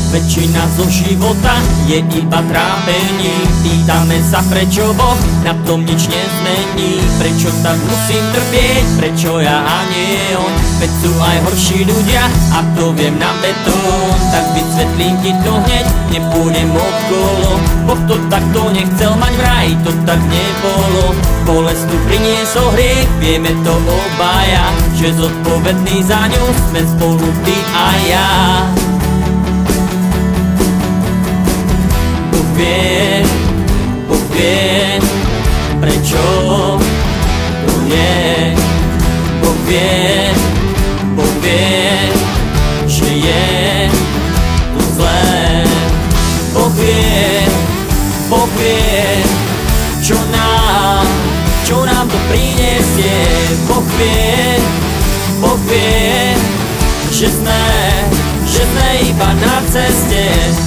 Väčšina zo života je iba trápení. Pýtame sa, prečo Boh na tom nič nezmení. Prečo tak musím trpieť, prečo ja a nie on? Veď sú aj horší ľudia a to viem na betón. Tak vysvetlím ti to hneď, nepôjdem okolo. Boh to takto nechcel mať v raji, to tak nebolo. Bolesť tu priniesol hriech, vieme to obaja, že zodpovedný za ňu sme spolu ty a ja. Boh vie, prečo to je. Boh vie, že je to zlé. Boh vie, čo nám to prinesie. Boh vie, že sme iba na ceste.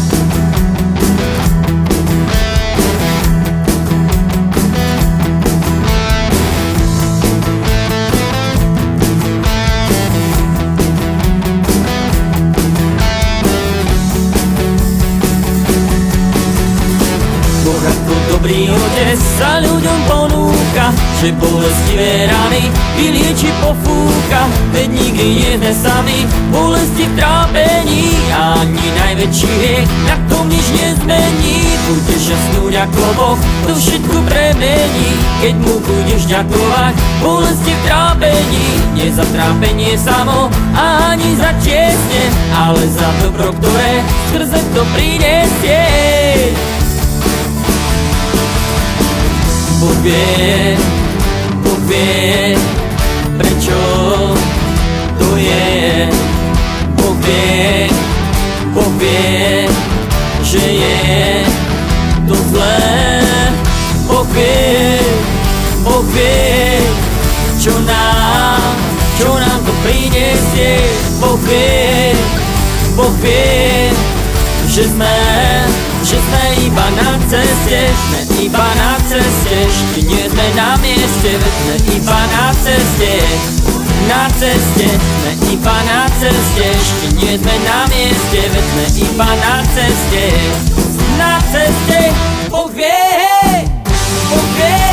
Ako dobrý otec sa ľuďom ponúka, že bolestivé rany vylieči, pofúka. Veď nikdy nie sme sami, bolesti v trápení. A ani najväčší hriech na tom nič nezmení. Budeš jasnúť ako Boh, to všetko premení. Keď mu budeš ďakovať, bolesti v trápení. Nie za trápenie samo a ani za tiesne, ale za dobro, ktoré skrze to prinesie. Boh vie, prečo to je. Boh vie, že je to zlé. Boh vie, čo nám to prinesie. Boh vie, že sme iba na ceste. Sme iba na ceste, ešte nie sme na mieste. Veď sme iba na ceste, sme iba na ceste. Ešte nie sme na mieste, veď sme iba na ceste. Boh vie,